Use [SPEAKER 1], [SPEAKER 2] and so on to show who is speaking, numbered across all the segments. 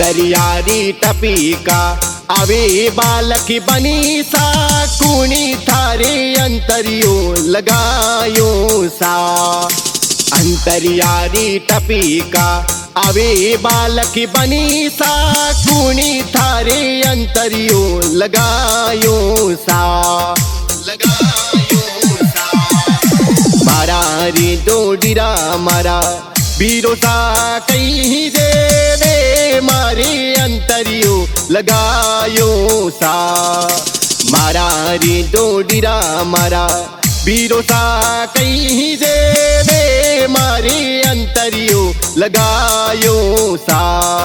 [SPEAKER 1] अंतर्यारी टपिका आवे बालक बनी सा कुणी थारे अंतरियो लगायो सा। अंतर्यारी टपिका आवे बालक बनी सा कुणी थारे अंतरियो लगायो सा। मारा रे डोडीरा मारा बीरो सा कहीं देवे मारे अंतरियो लगायो सा। मारा रे डोडीरा मारा बीरो सा कहीं देवे मारे अंतरियो लगायो सा।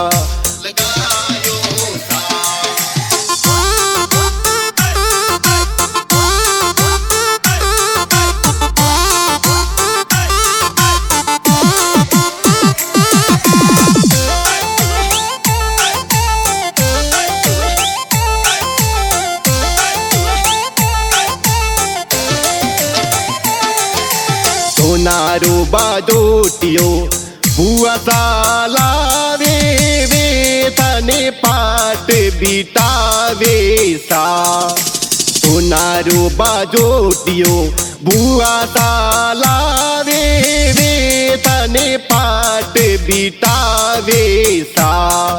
[SPEAKER 1] सोनारो बादोटियो बुआ सालावे वे तने पाट बिटावे सा। सोनारो बादोटियो बुआ सालावे वे तने पाट बिटावे सा।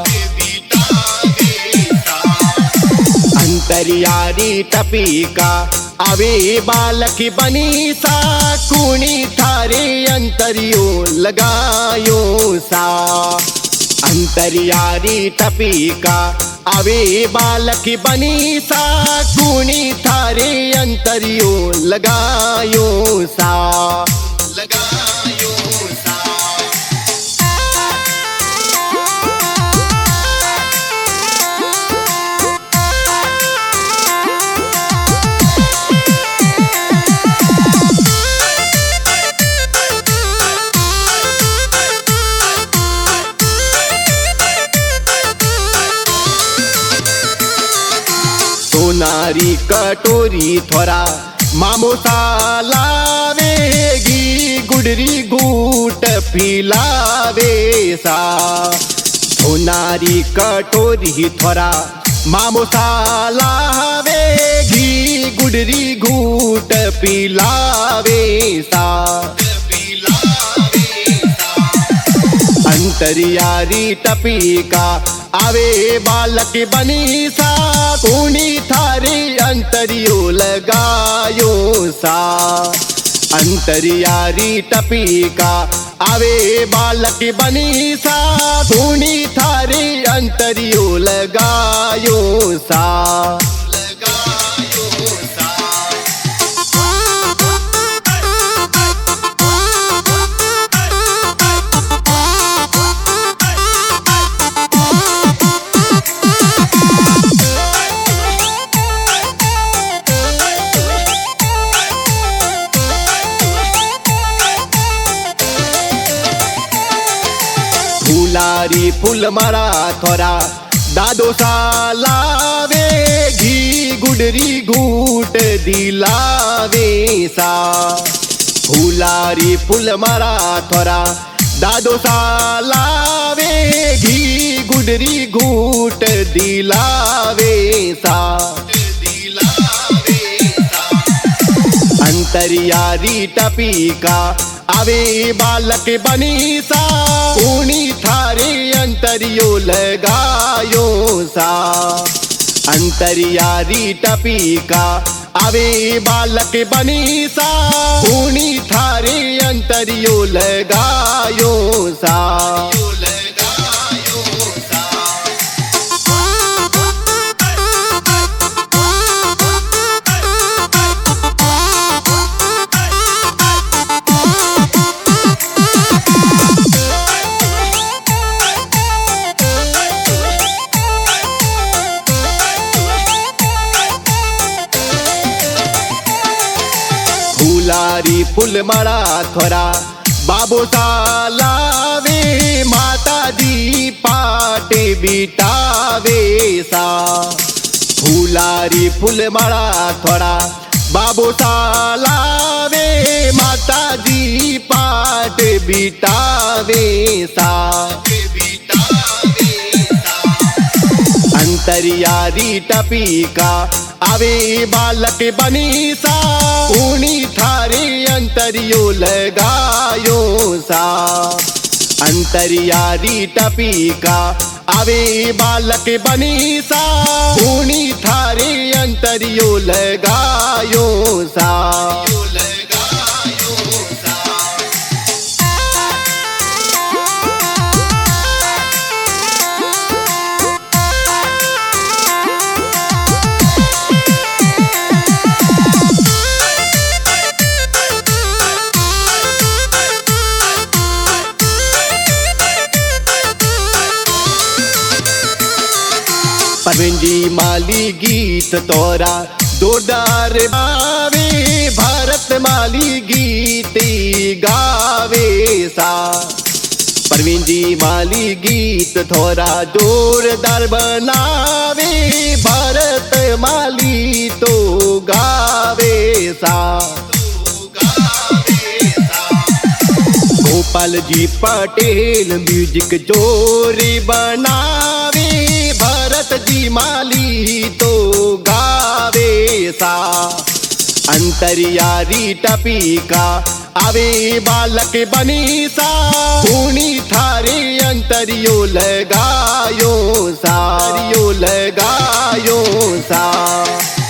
[SPEAKER 1] अंतर्यारी टपिका आवे बालक बनी सा कुणी थारे अंतरियो लगायो सा। अंतर्यारी टपिका आवे बालक बनी सा कुणी थारे अंतरियो लगायो सा। सोनारी कटोरी थोरा मामो सालावेगी गुडरी घूट पिलावे सा। सोनारी कटोरी थोरा मामो सालावेगी गुडरी घूट पिलावे सा। अंतर्यारी टपिका आवे बालक बनी सा कुणी थारे अंतरियो लगायो सा। अंतर्यारी टपिका आवे बालक बनी सा कुणी थारे अंतरियो लगायो सा। फुलारी फूल मारा थोरा दादो सालावे घी गुडरी घूट दिलावे सा। फुलारी फूल मारा थोरा दादो सालावे घी गुडरी घूट दिलावे सा। अंतर्यारी टपिका आवे बालक बनी सा कुणी थारे अंतरियो लगायो सा। अंतर्यारी टपिका आवे बालक बनी सा कुणी थारे अंतरियो लगायो सा। फुलारी फूल मारा थोरा बाबो सालावे माता दी पाट बिटावे सा। फुलारी फूल मारा थोरा बाबो सालावे माता दी पाट बिटावे सा। अंतरियारी टपीका आवे बालक बनी सा ऊनी थारे अंतरियो लगायो सा अंतरियारी टपीका आवे बालक बनी सा ऊनी थारे अंतरियो लगायो सा परवीन जी माली गीत तोरा जोरदार गावे भारत माली गीत गावे सा परवीन जी माली गीत थोड़ा जोरदार बनावे भारत माली तो गावे सा गोपाल जी पटेल म्यूजिक जोरी बनावे भरत जी माली तो गावे सा अंतरियारी टपीका आवे बालक बनी सा ऊनी थारे अंतरियो लगायो सा।